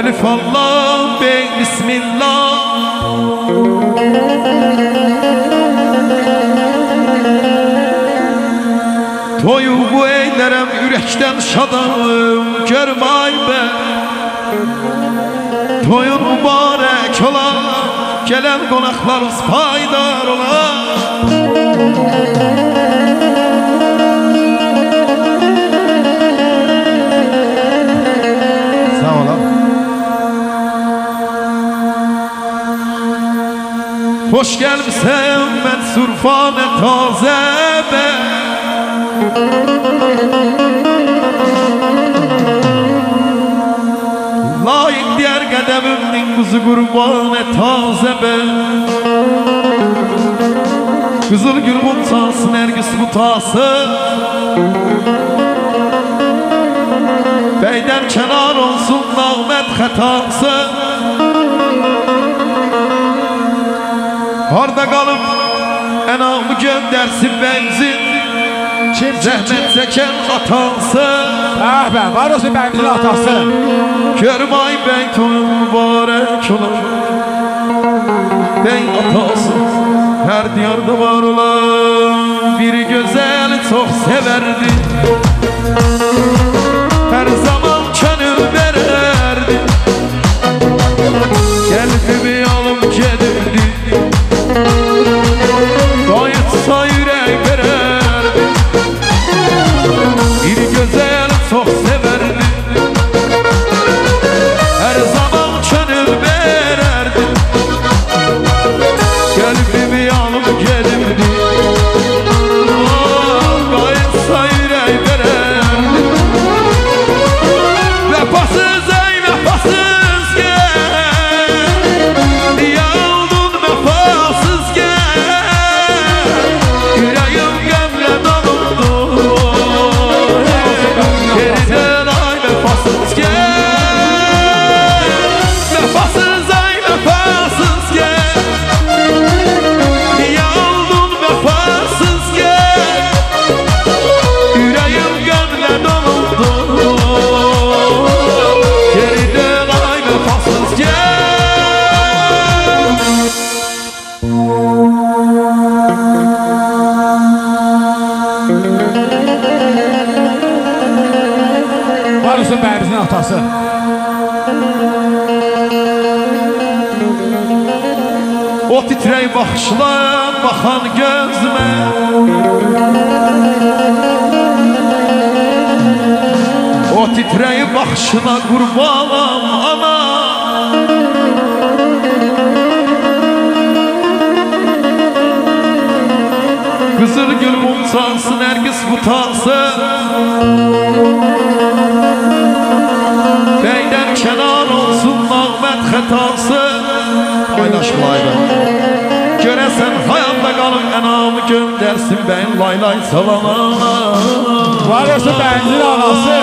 Elif Allah bey bismillah. Toyu bu eylerem yürekten şadanım görmay be. Toyun mübarek ola, gelen konaklarımız paydar ola. Sağ ola. Hoş gelmişsen Mensur fane taze be. Layık diğer qədəmimnin kuzu qurban et taze be. Kızıl gül qutsası, nergis qutası, beyden kenar olsun nağmet xətası. Harda qalıb enamı göndersin benzin, zəhmət çəkən atası. Var olsun bəyimizin atası. Görmay bey toyun mübarək olar, bey atası. Her diyarda var olan bir güzel çok severdi. Her zaman könül verirdi. Gelbimi alıp gedirdi. Kayıtsa yürek verirdi. Bir güzel çok severdi. Her zaman könül verirdi. Gelbimi alıp gedirdi. Kayıtsa yürek verirdi. Vefasız ey vefasız gel, niye oldun vefasız gel? Yüreğim gömle dolundu. Geriden ay vefasız gel, vefasız ay vefasız gel. Niye oldun vefasız gel? Yüreğim gömle dolundu. Geriden ay vefasız gel. Var olsun bəyimizin atası. O titrey bakışlar bakan gözüme, o titrey bakışına kurbanım ana. Kızıl gül mumsası, nergis butası, beyden kenar olsun nağmet xətası. Paylaşmaydı. Göresen hayatta kalın enamı göndersin ben lay lay salana. Var olsun bəyimizin anası.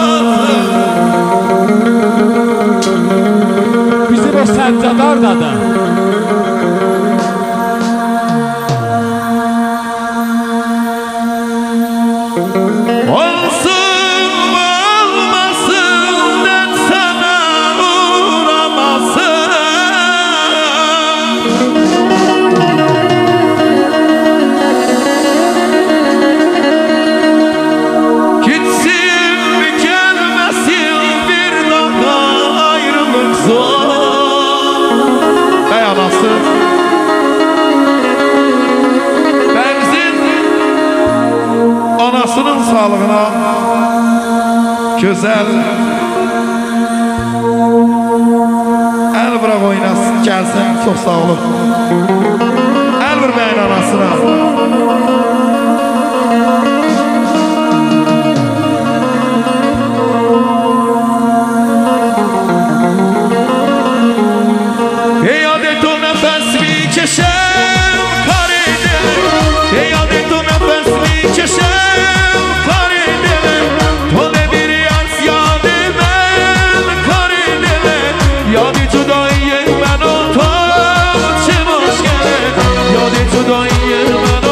Bizim o Səccadar dadı. Olsun olmasın ben sana uğramasın. Gitsin mi gelmesin bir daha ayrılık zor. Ey anası, benzin anasının sağlığına güzel el bırak oynasın gelsin, çok sağ olun. El vermeyin anasına. Ey adet o nefes mi keşem karede, ey adet o nefes mi keşem karede. To ne bir yaz yadı ben karede, yadı cudayı ben o toçum hoş gele, yadı cudayı ben o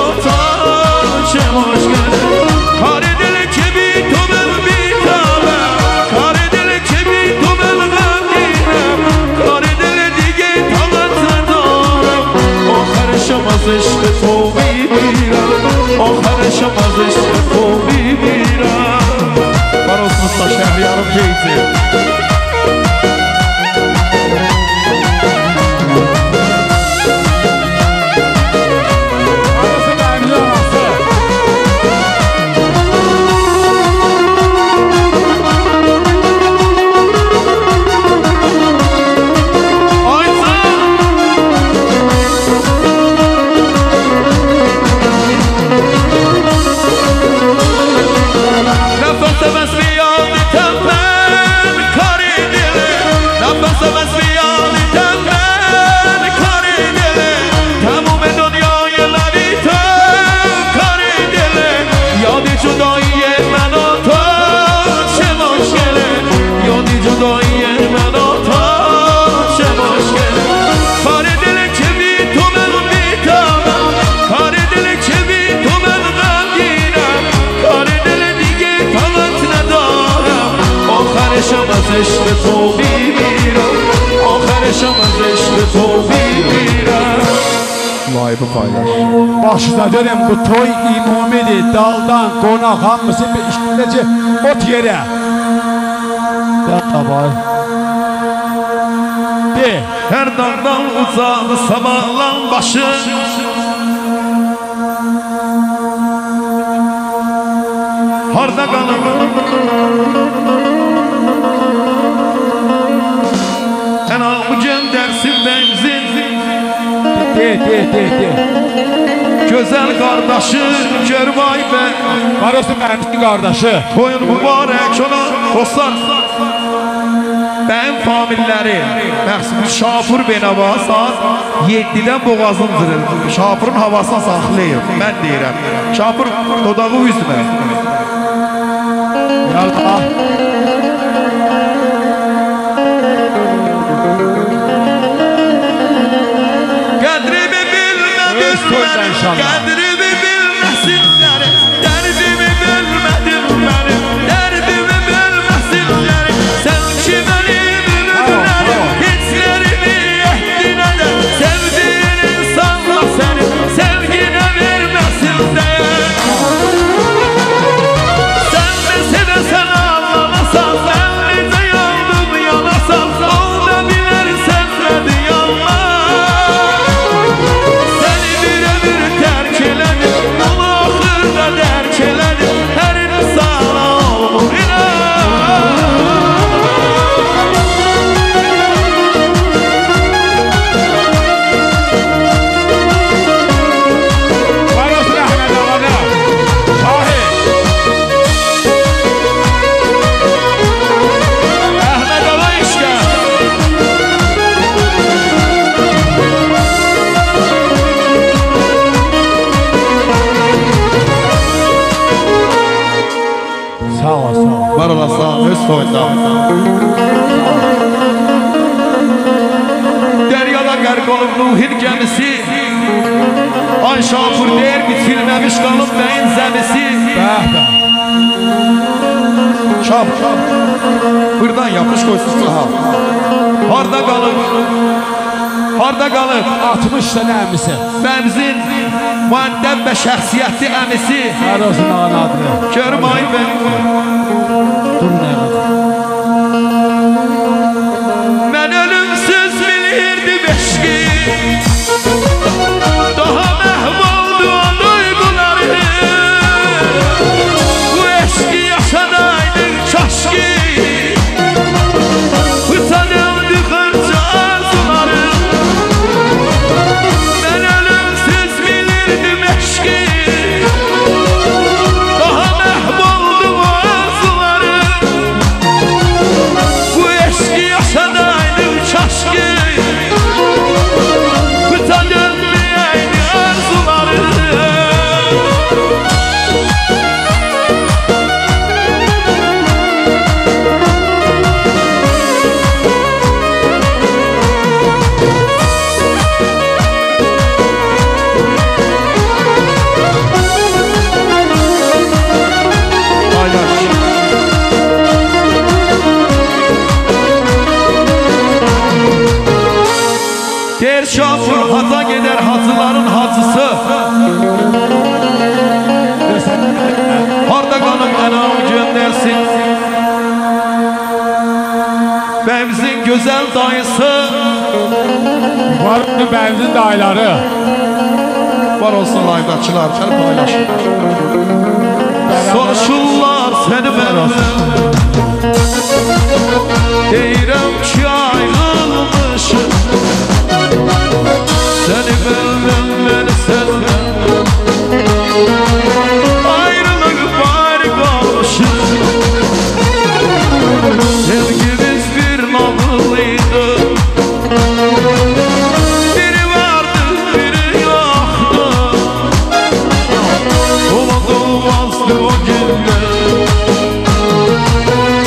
دایه من آتاش مشکل کار دل که بی تو من بیتامم کار دل که بی تو من غمگینم کار دل دیگه طاقت ندارم آخرشم از عشق تو میمیرم آخرشم از عشق تو میمیرم Layıbı paylaş. Başına dönüm bu toy imamidir. Daldan, qonak, hamısı bir işləcə ot yerə. Tabay. De. Her dağdan uzağı sabahlan başı harda kalır enamı göndersin benzin De. Güzel kardeşi gör vay be Var olsun mənim qardaşı. Toyun mübarək ona dostlar Benim familləri Məxsum Şapur Benava saat 7'den boğazın zırır Şapurun havasına saxlayır Mən deyirəm Şapur dodağı üzmə Yallah. Qədrimi bilmədim mənim Qədrimi bilməsinləri Dərdimi bilmədim mənim Dərdimi bilməsinləri Sən ki mənim ümürlərim Hiçlərimi ehdinədə Sevdiğin insanla səni Sevginə verməsinlər Sən də sevəsən anlamasan Sən necə yandım yanasan Ol da bilərsən nədir yanma Səni bir ömür tərk elədim Onu axırda dərk elədim Hər insana olmur inan Var olsun Əhməd ağada. Şahid. Əhməd Ağa işgə Sağ ol, sağ ol. Var olasın öz toyunda Deryada qərq olub Nuhin gəmisi Ay Şapur deyir bitirməmiş qalıb bəyin zəmisi Bəh, bəh. Şapur Buradan yapış koysun saha Harda qalıb Harda qalıb 60 dənə əmisi. Bəmzin müəddəb və şəxsiyyətli əmisi Var olsun ağanın adını. Görüm ay ben Dur nə qədər. Mən ölümsüz bilirdim eşki Daha məhv oldu o duyguları Bu eşki yaşadaydın kaşki Utanıldı hırca arzuları Mən ölümsüz bilirdim eşki Daha məhv oldu o arzuları Bu eşki yaşadaydın kaşki Utanılmayaydı arzuları Paylaş Der Şapur haza gider hacıların hacısı Harda qalıb ənam göndersin Bəmzin gözəl dayısı Var olsun bənzin dayıları. Var olsun laydaçılar Gəl paylaşın Soruşurlar səni məndən Deyirəm ki ayrılmışım Səni məndən məni səndən Ayrılıq bari qalmışım Sevgimiz bir nağıllıydı Biri vardı biri yoktu Oldu vazdı o günler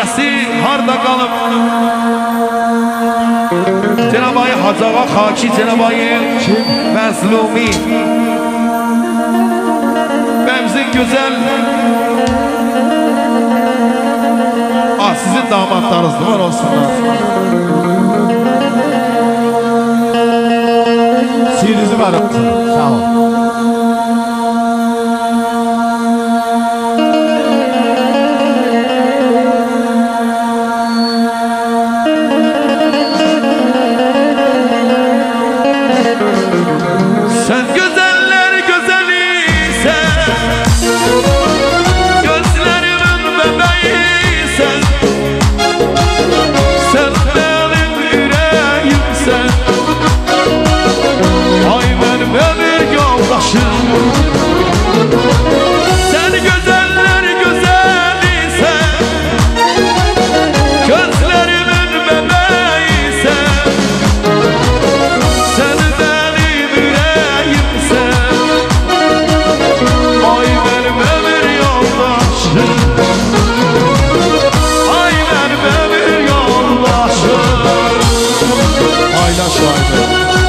birisi harda qalıb. Cenab-ı Hacı Ağa Xaki, Cenab-ı Məzlumi və bizim gözəl sizin damatlarınızdır, var olsunlar. Sirinizi var olsun. Sağ ol. Sen güzeller güzelisin, gözlerimin bebeğisin. Sen benim yüreğimsin, ay benim ömür yoldaşım. Sen güzeller güzelisin, gözlerimin bebeğisin. Sen benim yüreğimsin, ay benim ömür yoldaşım. Ay benim ömür yoldaşım. Paylaş haydi.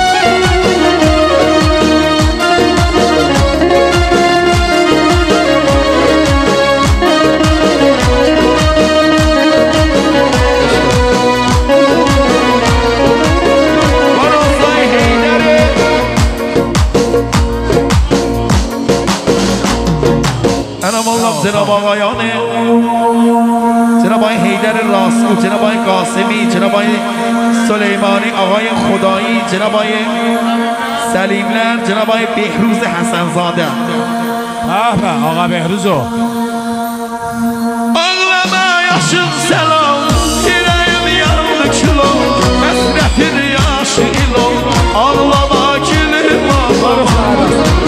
Cenab-ı Ağayanı, Cenab-ı Heydər-i Rasul, Cenab-ı Qasimi, Cenab-ı Süleymani, Ağay Xudayi, Cenab-ı Səlimlər, Cenab-ı Behruz Həsənzadə. Ağa Behruz o. Ağlama yaşın selam, yüreğim yandı kilo, həsrətin yaşı ilo, ağlama gülüm ağlama.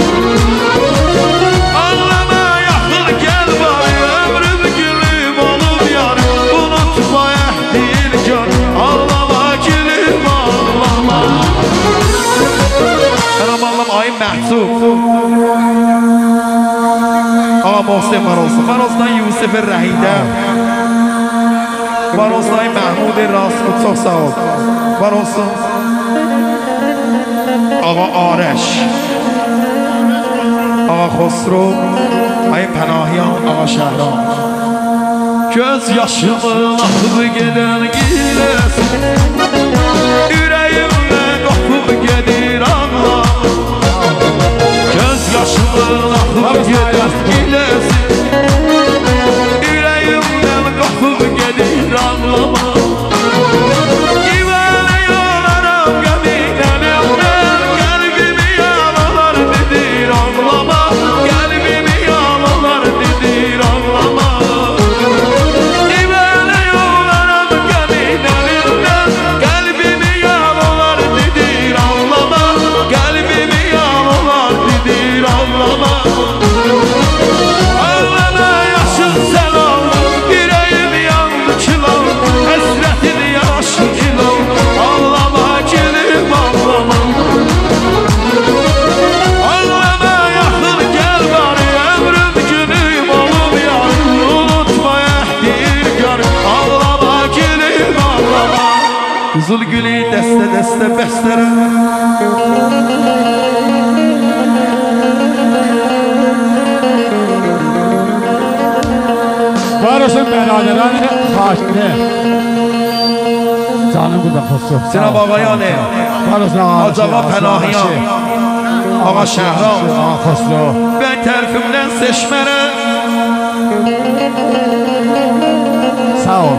Ay Məhsub Ağa Mohsen var olsun. Var olsun Yusuf Rəhidə. Var olsun Məhmud Rasul. Çox sağ ol. Var olsun Ağa Arəş, Ağa Xosro, Ay Pənahiyan, Ağa Şəhran. Göz yaşımın axıb gedən giləsin, ürəyimdə qopub gedir ağlar. Göz yaşımın axıb gedən giləsin, ürəyimdən qopub gedir ağlama. Divane yolaram qəminəlimdən, qəlbimi yaralar dedir ağlama. Qəlbimi yaralar dedir ağlama. Divane yolaram qəminəlimdən, qəlbimi yaralar dedir ağlama. Qəlbimi yaralar dedir ağlama. Ağlama yaşın selam, yüreğim yandı kilal, həsrətin yaşı kilal. Ağlama gülüm ağlama. Ağlama yaxın gəl bari, ömrüm günüm olub yarım, unutma əhdir gör. Ağlama gülüm ağlama. Qızıl gülü dəstə dəstə bəstərə, Var olsun beraberane Xaşine. Canım burada Xosro. Cenab-ı Ağayanı, Var olsun Hacı Ağa Pənahiyan, Ağa Şəhran. Ağa Xosro. Ben tərfimdən seçmərə, Sağ ol.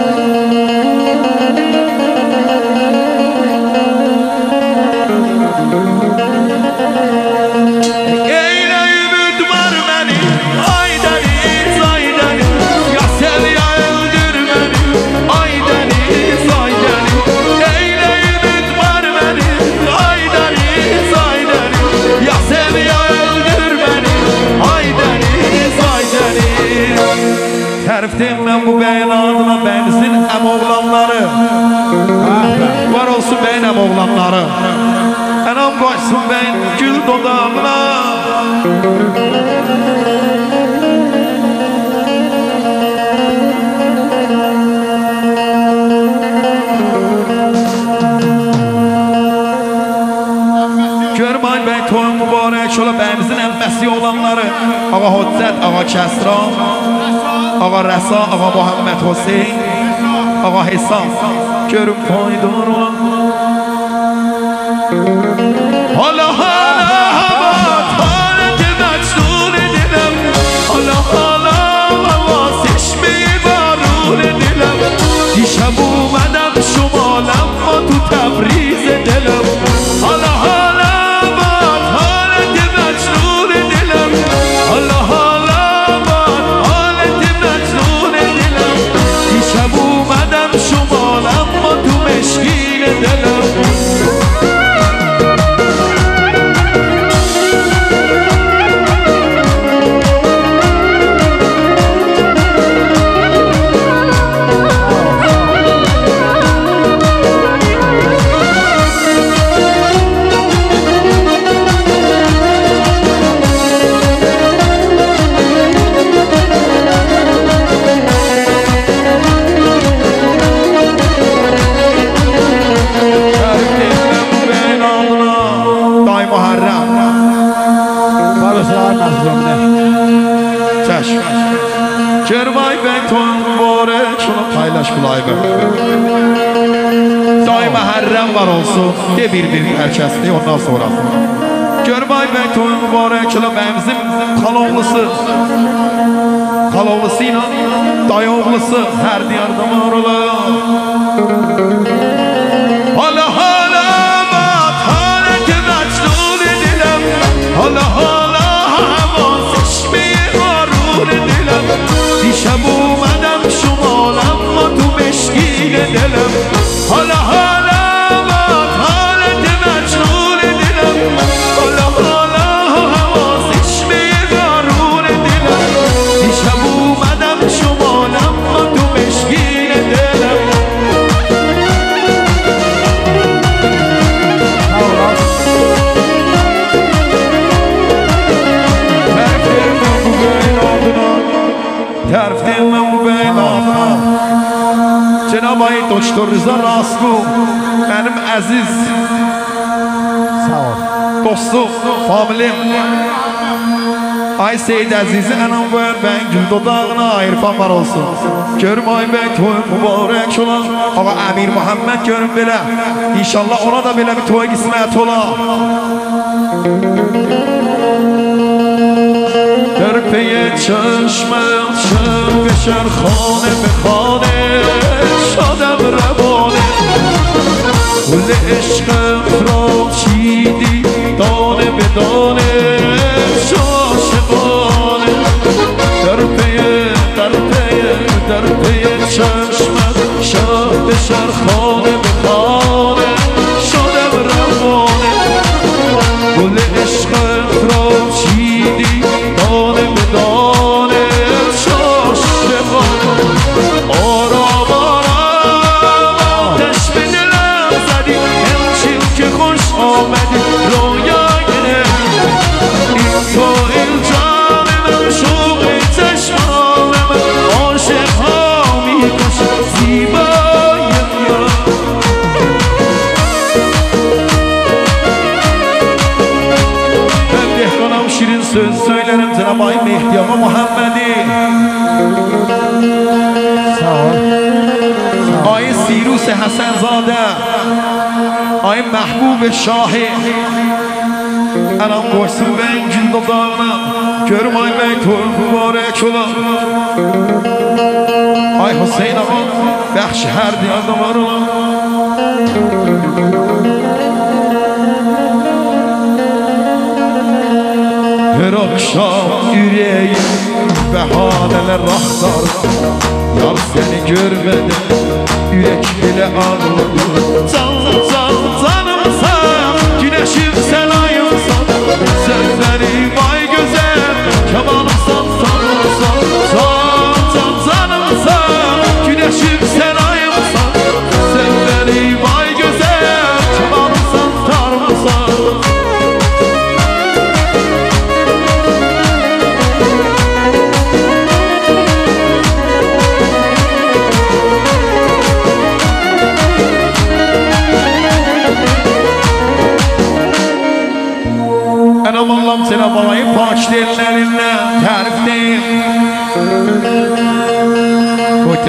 eylə ümid var məni, ay dəniz, ay dəniz. Ya sev ya öldür məni, ay dəniz, ay dəniz. Eylə ümid var məni, ay dəniz, ay dəniz. Ya sev ya öldür məni, ay dəniz, ay dəniz. Tərifdim mən bu bəyin adına, bəyimizin əm oğlanları. Var olsun bəyin əm oğlanları. Anam koysun ben gül dodağına. آقا حجت، آقا کسرا، آقا رسا، آقا محمد حسین، آقا حسام کرم پایدار حالا حالت مجنون دلم، حالا واسش بارون دلم، دیشب اومدم شمالم ما تو تبریز دلم، حالا حالت مجنون دلم، حالا حالت مجنون دلم، دیشب اومدم شمالم ما تو مشکین دلم. Kervay Bekton mübarek şunu paylaş bulayım. Daim Muharrem var olsun de bir herkesli ondan sonra. Kervay Bekton mübarek şunu bizim kalovlısıyla dayovlusu her diyarda var ola. Hala halet mecnun dilim, hala دیشب اومدم شمالم ما تو مشکین دلم، حالا حالت مجنون دلم، حالا حواسش به بارون دلم، دیشب اومدم شمالم ما تو مشکین دلم. ترفتیم و بیلانا جناب آقای دکتر رضا راستگو benim aziz dostum, familim Ay Seyid Aziz'i anam ver ben gül dodağına irfan var olsun. Görüm ay ben toy mübarek olan Ağa Amir Muhammed görüm bile. İnşallah ona da bile bir toy kısmet ola. در پی چشمم شب بشر خانه به خانه شادم روانه گل عشقم را چیدی دانه به دانه عاشقانه در پی چشمم شب بشر خانه به خانه شادم روانه گل عشقم را چیدی دانه به دانه شاشقانه آرام آتش به دلم زدی همچین که خوش آمدی رویای این تو این جانم شوق چشمانم عاشق ها میکشم زیبای şirin söz söylerim Cenab-ı Mehdi Ağa Muhammed'i. Sağ ol. Ay Sirus Hasanzade, ay Mahbub Şahi, anam koşsun ben gül dodağına, görüm ay ben toy mübarek ola. Ay Hüseyin Ağa, bəxşi her diyarda var ola. Her akşam yüreğim behaneler rahtar, yar seni görmedim yürek bile ağladı. Canımsan güneşim sen ayımsan, sözlerim ay güzel kemanımsan tanımsan. Canımsan güneşim sen ayımsan, sözlerim ay güzel kemanımsan tanımsan.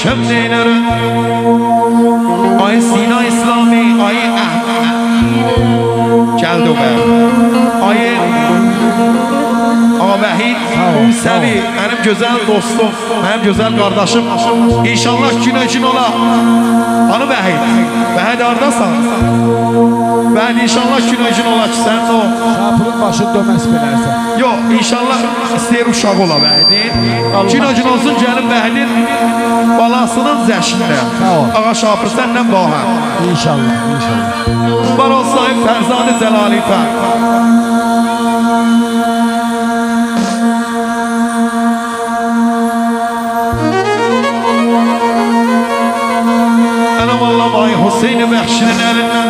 demişim neylerim. Ay Sina İslami, ay geldi o be. Ay Vahid Musevi, benim güzel dostum, benim güzel kardeşim. İnşallah gün ola. Hanı Vahid, Vahid ardasan. Ben inşallah gün ola ki sen o. Şapırın başı döməz bilərsən. Yok, inşallah istəyir uşaq ola Vahidin. Gün olsun gəlin Vahidin balasının zəşində. Ağa Şapır səndən bahə. İnşallah, inşallah. Baral sahib Fərzad-ı Zəlalifə. Hüseyin Bəxşinin əlindən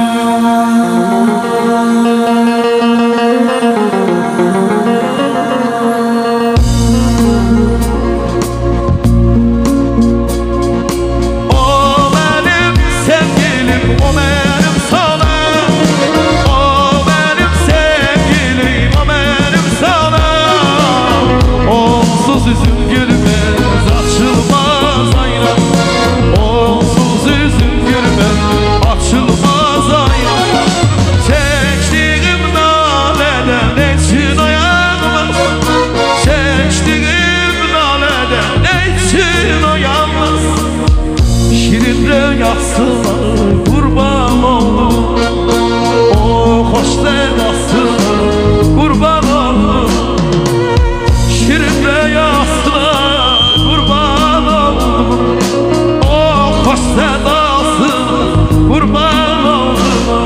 o mənim sevgilim, o mənim salam. O mənim sevgilim, o mənim salam. Onsuz üzüm gülməz, açılmaz ayran. Onsuz üzüm gülməz, açılmaz ayran. Çəkdiyim nalədən üçün oyanmaz. Çəkdiyim nalədən üçün oyanmaz. Şirin rüyasına qurban oldum. O xoş sədasına qurban oldum. Şirin rüyasına qurban oldum. O xoş sədasına qurban oldum.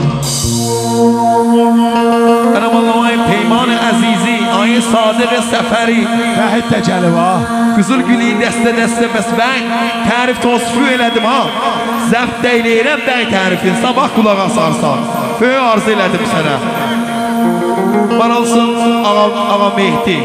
Anam Allah'ın peymanı azizi, ayı Sadır Səfəri. Vahid də gəlib ha. Qızıl gülü dəstə bəs mən tərif tosfu elədim ha. Zəft deyləyirəm bəy tərifin, sabah qulaq asarsan. Föy arz elədim sənə. Var olsun ağa Mehdi.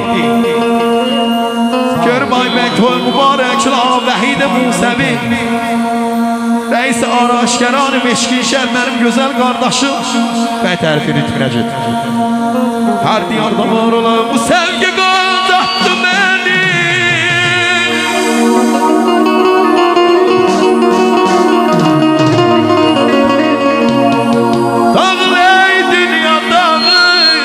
Görüm ay bəy toy mübarək ağa Vahid Musevi. Reis Araşkeran-ı Meşkinşər mənim gözəl qardaşım. Bəy tərifi ritminə get. Hər diyarda var olan bu sevgi qandattı məni. Dağıl ey dünya dağı,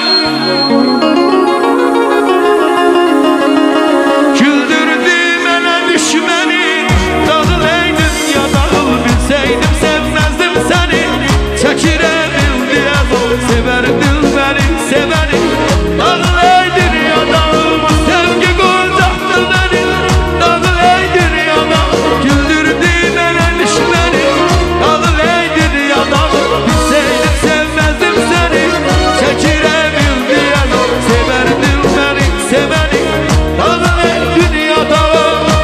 güldürdü mənə düşməni. Dağıl ey dünya dağı, bilsəydim sevməzdim səni. Çəkirəm ildiyə sevərdim məni, sevəni. Dağıl ey dünya dağı, sevgi qoldaktı məni. Dağıl ey dünya dağı, güldürdü mənə düşməni. Dağıl ey dünya dağı, bilsəydim sevməzdim səni. Çəkirəm ildiyə sevərdim məni, sevəni. Dağıl ey dünya dağı.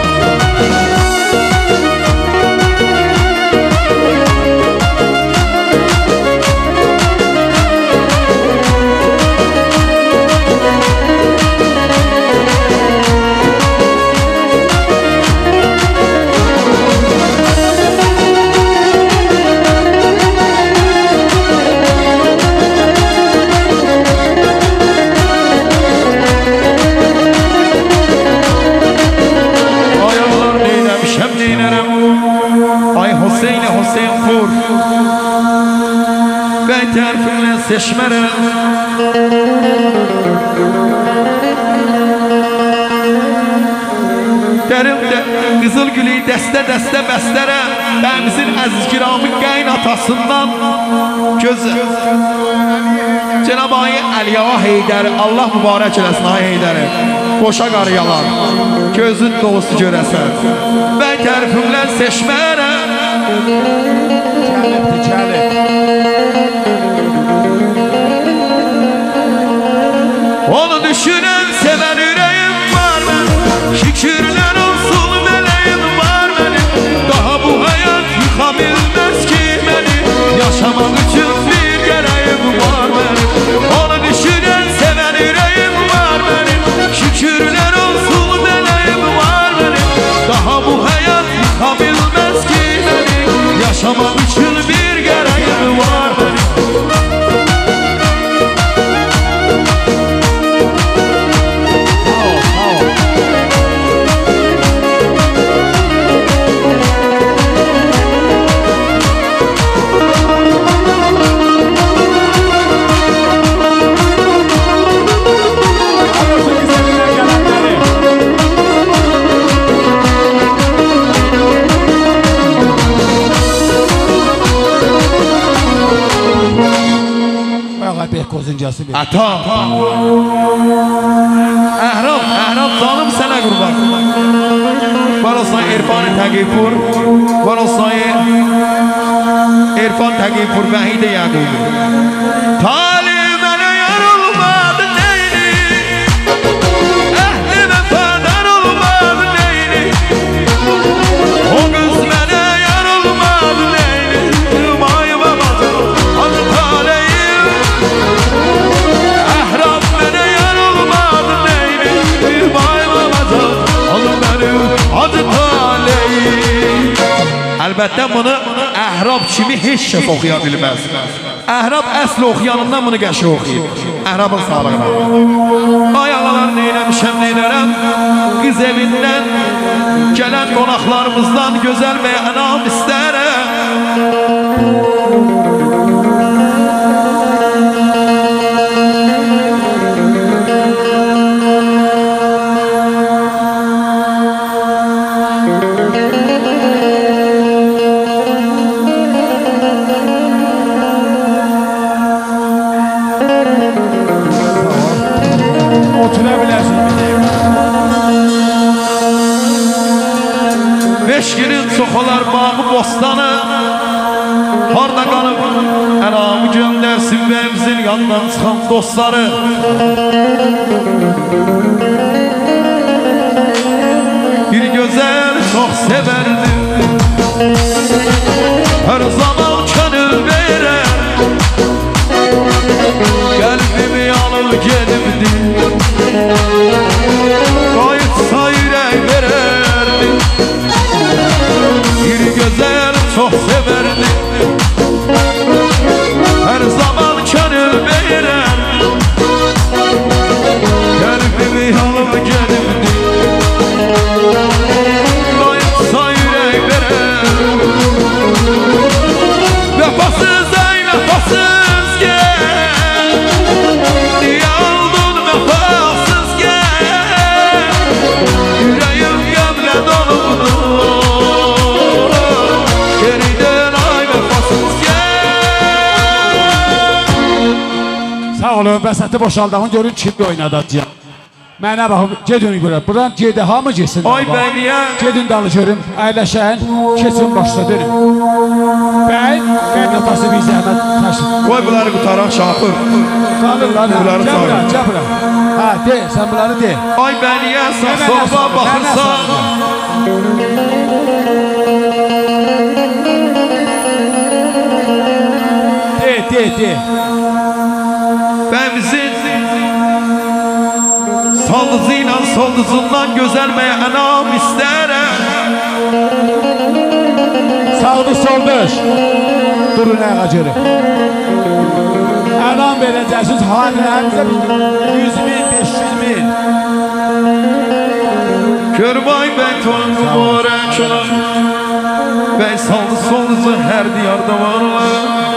Ay Hüseyin Xur Bəy tərfinlə seçmərəm. Dərimdə qızıl gülü dəstə bəstərə. Bəmizin əziz kiramın qeynatasından Cenab-ı Ayı Əliya Heydəri, Allah mübarək eləsin Ay Heydəri. Qoşa qarıyalar, gözün doğusu görəsən. Bəy tərifimlə seçmərəm. Gəlib. Onu düşünən sevən ürəyim var mənim. Şükürlər olsun mələyim var mənim. Daha bu həyat yıxa bilməz ki məni. Yaşamaq üçün bir gərəyim var mənim. Onu düşünən sevən ürəyim var mənim. Şükürlər olsun mələyim var mənim. Daha bu həyat yıxa bilməz ki məni. Yaşamaq üçün bir gərəyim var mənim. müjdəsi verir. Ata. Əhrab canım sənə qurban. Var olsan İrfan-ı Təqifur, var olsan İrfan Təqifur Vəhid-i Yəqubi. Talib mənə yar olmadı neyni, əhli vəfadar olmadı neyni, o qız mənə yar olmadı neyni, vay babacım adı taleyim, əhrab mənə yar olmadı neyni, vay babacım adı mənim adı taleyim. Əlbəttə bunu əhrab kimi heç kəs oxuya bilməz. Əhrab əsl oxuyanından bunu qəşi oxuyub. Əhrabın sağlığına. Ay ağalar neyləmişəm neylərəm, qız evindən gələn qonaqlarımızdan gözəl və ənam istərəm. Beşgirin çox olar bağı bostanı, harda qalıb əlamı göndərsin bəmzin yandan çıxan dostları. Bir gözəl çox sevərdi, hər zaman könül verər, qəlbimi alıb gedibdi, qayıtsa ürək verərdi. Bir gözəl çox sevərdi, hər zaman könül verər, qəlbimi alıb gedibdi, qayıtsa ürək verər. Vəfasız ey vəfasız gəl, niyə oldun vəfasız gəl, ürəyim qəmlə dolubdur. Sağ olun, vəsəti boşaldağın görün kimdə oynadacaq. Mənə baxın, gedin görə. Buradan gedə, hamı geçsin. Ay bəniyə. Gedin dalı görün, əyləşən, keçin başla dönün. Bəy, qənd atası bir zəhmət təşrif. Qoy bunları qutaraq şapır. Qalırlar, gəbra. Ha, de, sən bunları de. Ay bəniyə, sağ-sola baxırsan. De. Bəmzin saldızı ilə solduzundan gözəl ənam istərəm. Sağdı solduz. Durun ağacırı. Ənam verəcəksiniz hanələrimizə 100.000, 500.000. Körbay bəy toyun mübarək olar, bəy saldı solduzu hər diyarda varlar.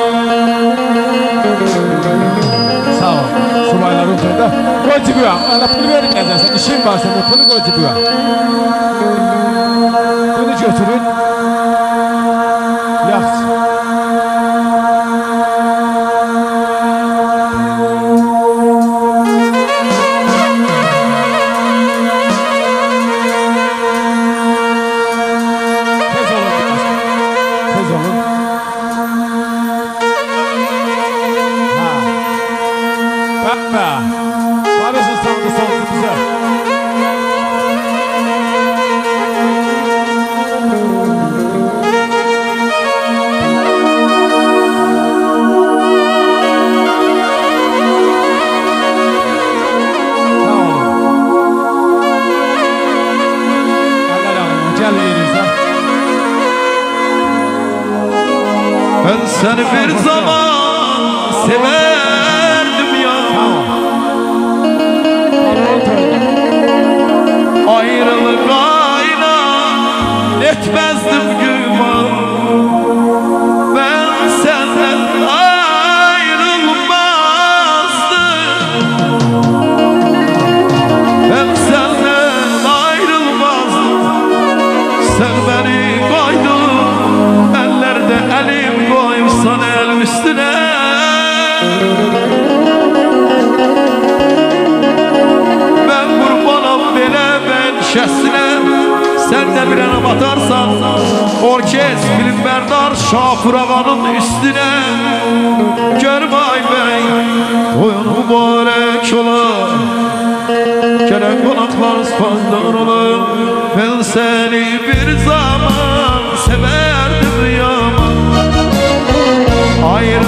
Sağ ol, subaylar oturdu. Qoy cibiyə, ana pul verin nəzərsən, işin varsa bu pulu qoy cibiyə. Bunu götürün. Yaxşı. Tez olun. Bakma. Varısın sandı bize. Ben seni bir zaman severdim ya, ayrılık ayna etmezdim güman. Ben senden ayrılmazdım, ben senden ayrılmazdım. Sen beni koydun ellerde, elim koysan el üstüne. Orkest filmberdar Şafur Ağa'nın üstüne Görmay Bey toyun mübarek ola Gelen konaklar spandar ola Ben seni bir zaman severdim yaman Ayrı